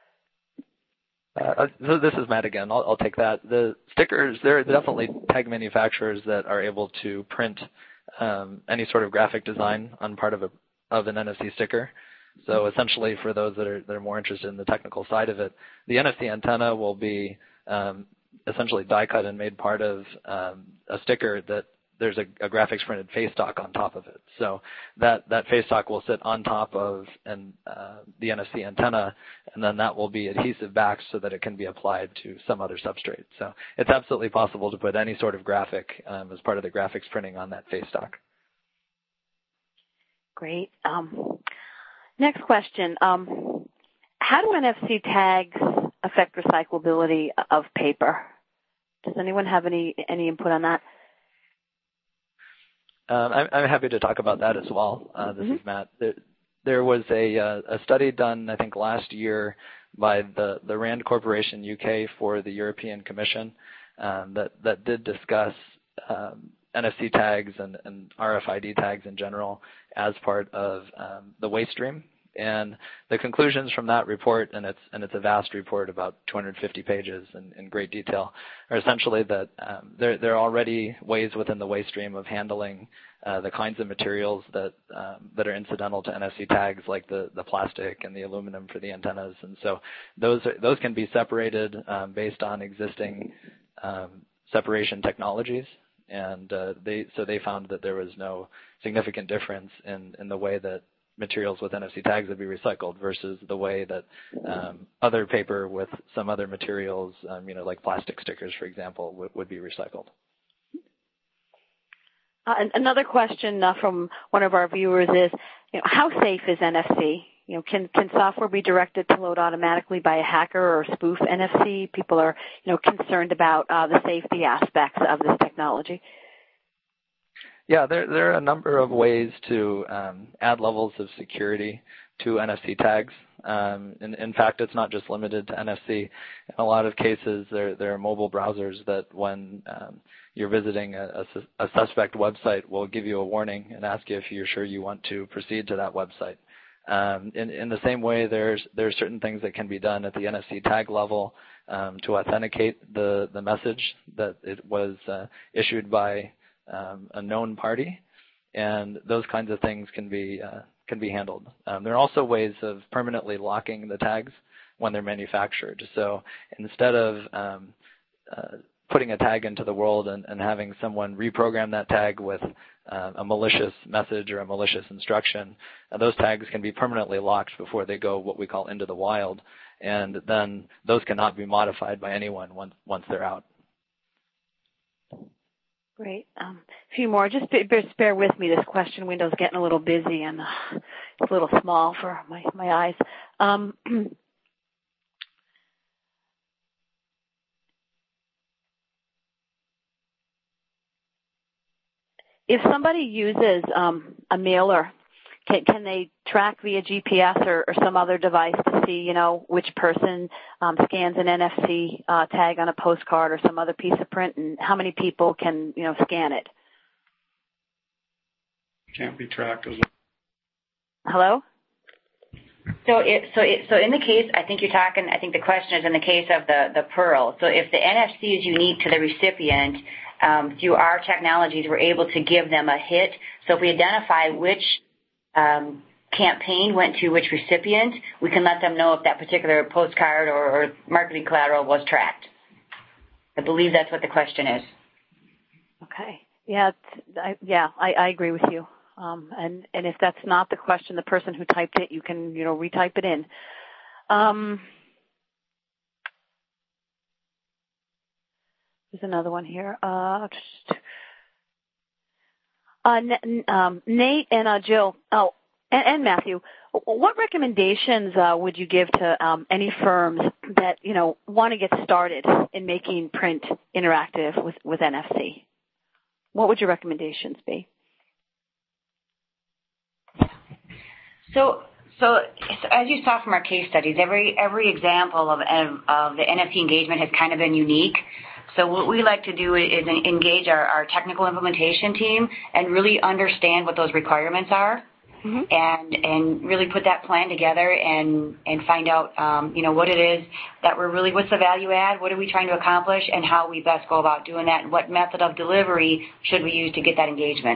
So this is Matt again. I'll take that. The stickers, there are definitely tag manufacturers that are able to print any sort of graphic design on part of an NFC sticker. So essentially, for those that are more interested in the technical side of it, the NFC antenna will be essentially die cut and made part of a sticker that there's a graphics printed face stock on top of it. So that face stock will sit on top of the NFC antenna, and then that will be adhesive back so that it can be applied to some other substrate. So it's absolutely possible to put any sort of graphic as part of the graphics printing on that face stock. Great. Next question. How do NFC tags affect recyclability of paper? Does anyone have any input on that? I'm happy to talk about that as well. This is Matt. There was a study done, I think, last year by the RAND Corporation UK for the European Commission that did discuss NFC tags and RFID tags in general as part of the waste stream. And the conclusions from that report, and it's a vast report, about 250 pages in great detail, are essentially that there are already ways within the waste stream of handling the kinds of materials that are incidental to NFC tags, like the plastic and the aluminum for the antennas. And so those can be separated based on existing separation technologies. And they found that there was no significant difference in the way that materials with NFC tags would be recycled versus the way that other paper with some other materials, like plastic stickers, for example, would be recycled. Another question from one of our viewers is, how safe is NFC? Can software be directed to load automatically by a hacker or spoof NFC? People are, concerned about the safety aspects of this technology. Yeah, there are a number of ways to add levels of security to NFC tags. In fact, it's not just limited to NFC. In a lot of cases, there are mobile browsers that when you're visiting a suspect website will give you a warning and ask you if you're sure you want to proceed to that website. In the same way, there's certain things that can be done at the NFC tag level to authenticate the message that it was issued by a known party, and those kinds of things can be handled. There are also ways of permanently locking the tags when they're manufactured. So instead of putting a tag into the world and having someone reprogram that tag with a malicious message or a malicious instruction, those tags can be permanently locked before they go what we call into the wild, and then those cannot be modified by anyone once they're out. Great. A few more. Just bear with me. This question window's getting a little busy and it's a little small for my eyes. If somebody uses a mailer, can they track via GPS or some other device to see, which person scans an NFC tag on a postcard or some other piece of print, and how many people can, scan it? Can't be tracked as well. Hello? So in the case, I think the question is in the case of the Pearl. So if the NFC is unique to the recipient, through our technologies, we're able to give them a hit. So if we identify which campaign went to which recipient, we can let them know if that particular postcard or marketing collateral was tracked. I believe that's what the question is. Okay. Yeah, I agree with you. And if that's not the question, the person who typed it, you can, retype it in. There's another one here. Nate and Jill, and Matthew, what recommendations would you give to any firms that, want to get started in making print interactive with NFC? What would your recommendations be? So as you saw from our case studies, every example of the NFC engagement has kind of been unique. So what we like to do is engage our technical implementation team and really understand what those requirements are, and really put that plan together and find out, what it is that what's the value add, what are we trying to accomplish, and how we best go about doing that, and what method of delivery should we use to get that engagement.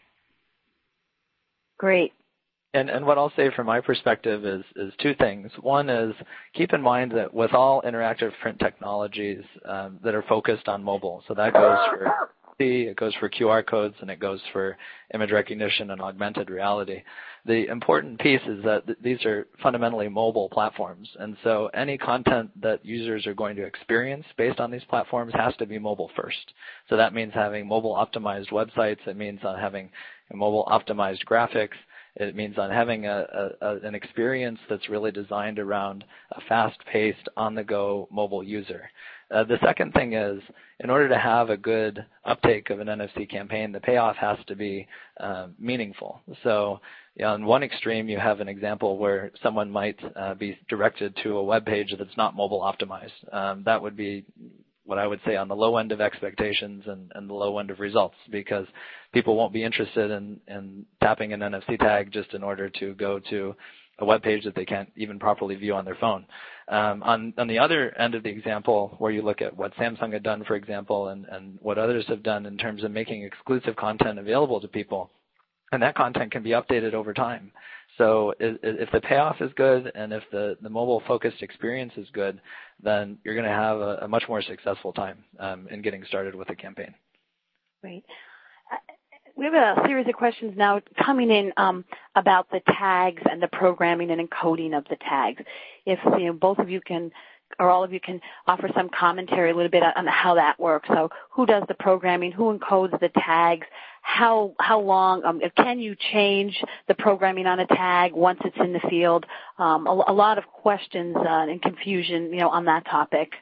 Great. And what I'll say from my perspective is two things. One is keep in mind that with all interactive print technologies that are focused on mobile, so that goes for it goes for QR codes, and it goes for image recognition and augmented reality. The important piece is that these are fundamentally mobile platforms, and so any content that users are going to experience based on these platforms has to be mobile first. So that means having mobile optimized websites. It means having mobile optimized graphics. It means on having an experience that's really designed around a fast-paced, on-the-go mobile user. The second thing is, in order to have a good uptake of an NFC campaign, the payoff has to be meaningful. So on one extreme, you have an example where someone might be directed to a web page that's not mobile optimized. That would be what I would say on the low end of expectations and the low end of results, because people won't be interested in tapping an NFC tag just in order to go to a web page that they can't even properly view on their phone. On the other end of the example, where you look at what Samsung had done, for example, and what others have done in terms of making exclusive content available to people, and that content can be updated over time. So if the payoff is good and if the mobile-focused experience is good, then you're going to have a much more successful time in getting started with a campaign. Great. We have a series of questions now coming in about the tags and the programming and encoding of the tags. If both of you can, or all of you can offer some commentary a little bit on how that works. So who does the programming? Who encodes the tags? How long can you change the programming on a tag once it's in the field? A lot of questions and confusion, on that topic.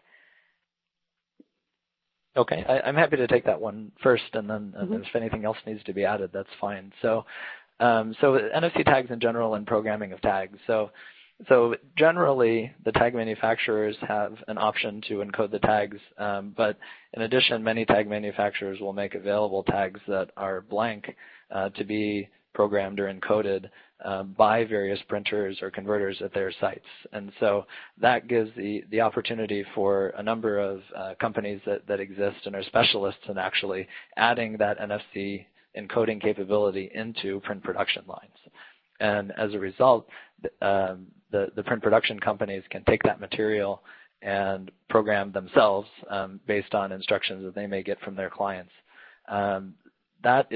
Okay, I'm happy to take that one first, and then if anything else needs to be added, that's fine. So NFC tags in general and programming of tags. So generally, the tag manufacturers have an option to encode the tags, but in addition, many tag manufacturers will make available tags that are blank to be programmed or encoded by various printers or converters at their sites. And so that gives the opportunity for a number of companies that exist and are specialists in actually adding that NFC encoding capability into print production lines. And as a result, the print production companies can take that material and program themselves based on instructions that they may get from their clients. That's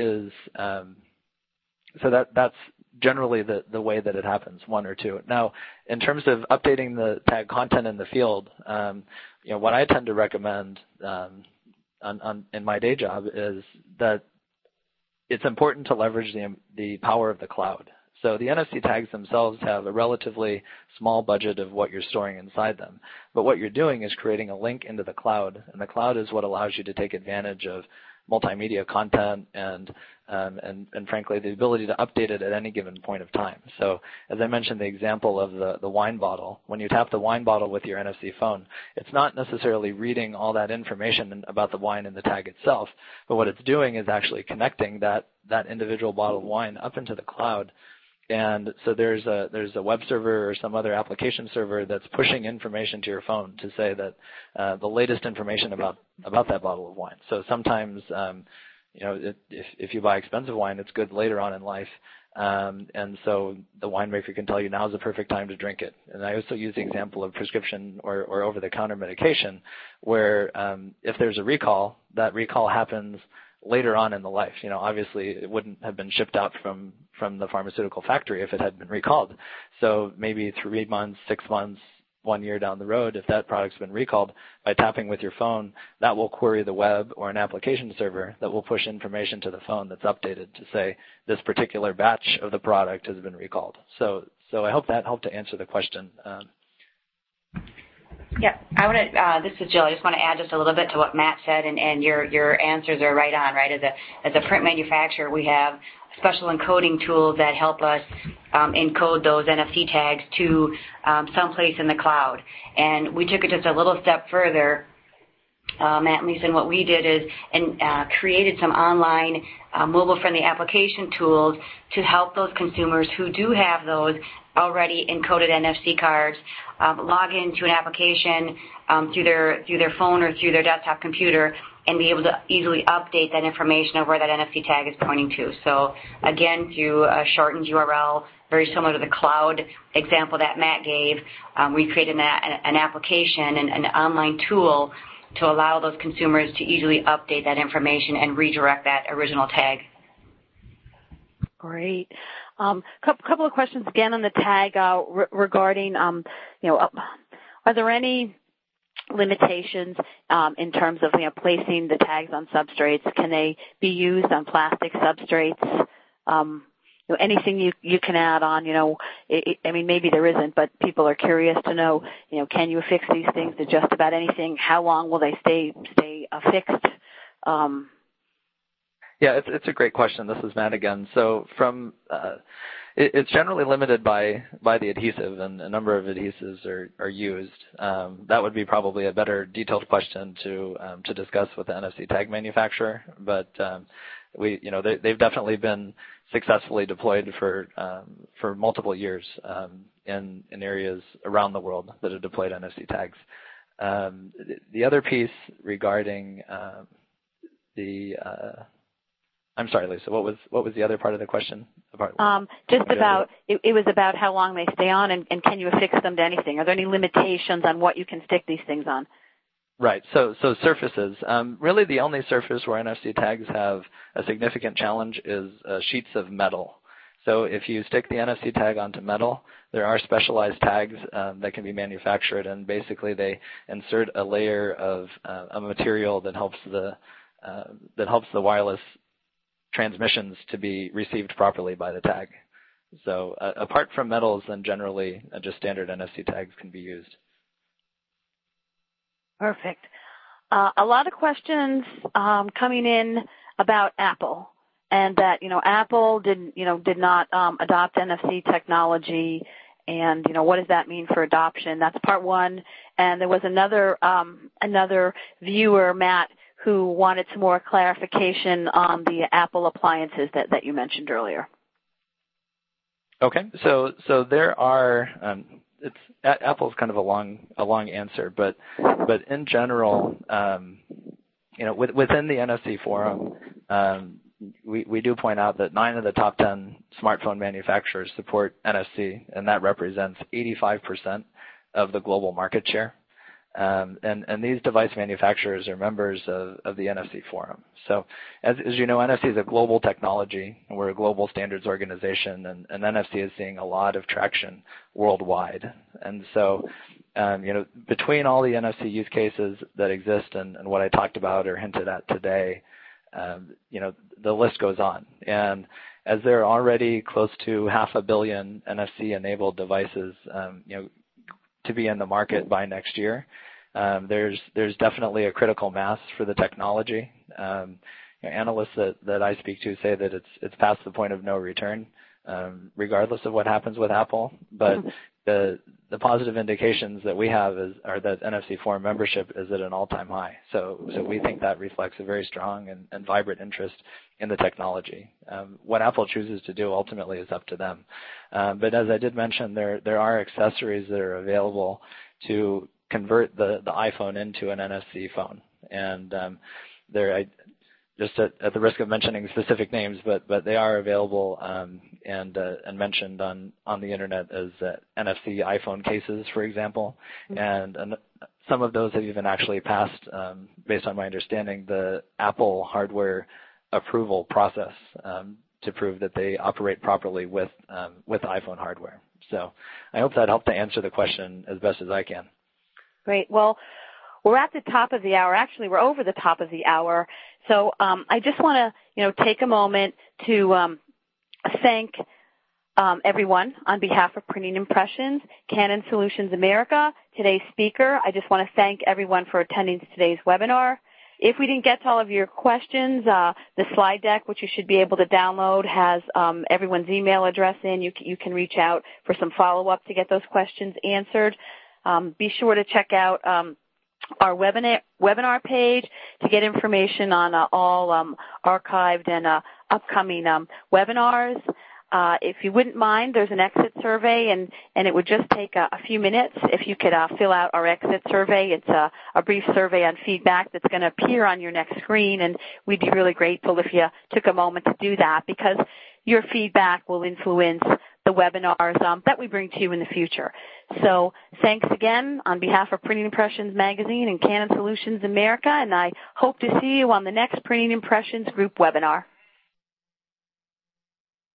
generally the way that it happens, one or two. Now, in terms of updating the tag content in the field, what I tend to recommend in my day job is that it's important to leverage the power of the cloud. So the NFC tags themselves have a relatively small budget of what you're storing inside them. But what you're doing is creating a link into the cloud, and the cloud is what allows you to take advantage of multimedia content and frankly, the ability to update it at any given point of time. So as I mentioned, the example of the wine bottle, when you tap the wine bottle with your NFC phone, it's not necessarily reading all that information about the wine in the tag itself, but what it's doing is actually connecting that individual bottle of wine up into the cloud And so there's a web server or some other application server that's pushing information to your phone to say that the latest information about that bottle of wine. So sometimes, if you buy expensive wine, it's good later on in life. And so the winemaker can tell you now's the perfect time to drink it. And I also use the example of prescription or over-the-counter medication where if there's a recall, that recall happens later on in the life. Obviously it wouldn't have been shipped out from the pharmaceutical factory if it had been recalled. So maybe 3 months, 6 months, 1 year down the road, if that product's been recalled, by tapping with your phone, that will query the web or an application server that will push information to the phone that's updated to say this particular batch of the product has been recalled. So I hope that helped to answer the question. Yeah, I want to. This is Jill. I just want to add just a little bit to what Matt said, and your answers are right on. Right, as a print manufacturer, we have special encoding tools that help us encode those NFC tags to someplace in the cloud. And we took it just a little step further. Matt and Lisa, and what we did is created some online mobile-friendly application tools to help those consumers who do have those already encoded NFC cards log into an application through their phone or through their desktop computer and be able to easily update that information of where that NFC tag is pointing to. So again, through a shortened URL, very similar to the cloud example that Matt gave, we created an application and an online tool to allow those consumers to easily update that information and redirect that original tag. Great. Couple of questions again on the tag regarding, are there any limitations in terms of placing the tags on substrates? Can they be used on plastic substrates? Anything you can add on? Maybe there isn't, but people are curious to know. Can you affix these things to just about anything? How long will they stay affixed? Yeah, it's a great question. This is Matt again. So it's generally limited by the adhesive, and a number of adhesives are used. That would be probably a better detailed question to discuss with the NFC tag manufacturer. But they've definitely been successfully deployed for multiple years in areas around the world that have deployed NFC tags. The other piece regarding I'm sorry, Lisa. What was the other part of the question? It was about how long they stay on, and can you affix them to anything? Are there any limitations on what you can stick these things on? Right. So surfaces. Really, the only surface where NFC tags have a significant challenge is sheets of metal. So if you stick the NFC tag onto metal, there are specialized tags that can be manufactured, and basically they insert a layer of a material that helps the wireless transmissions to be received properly by the tag. So apart from metals, then generally just standard NFC tags can be used. Perfect. A lot of questions coming in about Apple, and that Apple did not adopt NFC technology, and what does that mean for adoption? That's part one. And there was another viewer, Matt, who wanted some more clarification on the Apple appliances that you mentioned earlier. Okay, so there are. Apple's kind of a long answer, but in general, within the NFC forum, we do point out that 9 of the top 10 smartphone manufacturers support NFC, and that represents 85% of the global market share. And these device manufacturers are members of the NFC forum. So as you know, NFC is a global technology, and we're a global standards organization, and NFC is seeing a lot of traction worldwide. And so, between all the NFC use cases that exist and what I talked about or hinted at today, the list goes on. And as there are already close to 500 million NFC-enabled devices, to be in the market by next year, there's definitely a critical mass for the technology. Analysts that I speak to say that it's past the point of no return. regardless of what happens with Apple. But the positive indications that we have are that NFC Forum membership is at an all-time high. So we think that reflects a very strong and vibrant interest in the technology. What Apple chooses to do ultimately is up to them. But as I did mention, there are accessories that are available to convert the iPhone into an NFC phone. And just at the risk of mentioning specific names, but they are available and mentioned on the internet as NFC iPhone cases, for example. And some of those have even actually passed, based on my understanding, the Apple hardware approval process to prove that they operate properly with iPhone hardware. So I hope that helped to answer the question as best as I can. Great. Well, we're at the top of the hour. Actually, we're over the top of the hour. So I just want to, take a moment to thank everyone on behalf of Printing Impressions, Canon Solutions America, today's speaker. I just want to thank everyone for attending today's webinar. If we didn't get to all of your questions, the slide deck, which you should be able to download, has everyone's email address in. You can reach out for some follow-up to get those questions answered. Be sure to check out our webinar page to get information on all archived and upcoming webinars. If you wouldn't mind, there's an exit survey, and it would just take a few minutes if you could fill out our exit survey. It's a brief survey on feedback that's going to appear on your next screen, and we'd be really grateful if you took a moment to do that, because your feedback will influence the webinars that we bring to you in the future. So thanks again on behalf of Printing Impressions Magazine and Canon Solutions America, and I hope to see you on the next Printing Impressions group webinar.